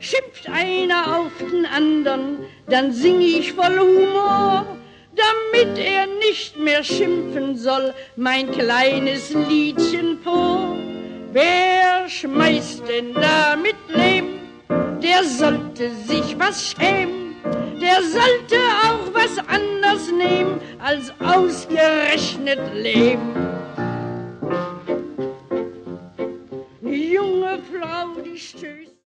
Schimpft einer auf den andern, dann sing ich voll Humor, damit er nicht mehr schimpfen soll, mein kleines Liedchen vor. Wer schmeißt denn da mit Lehm? Der sollte sich was schämen, der sollte auch was anders nehmen als ausgerechnet Lehm. Die junge Frau, die stöhnt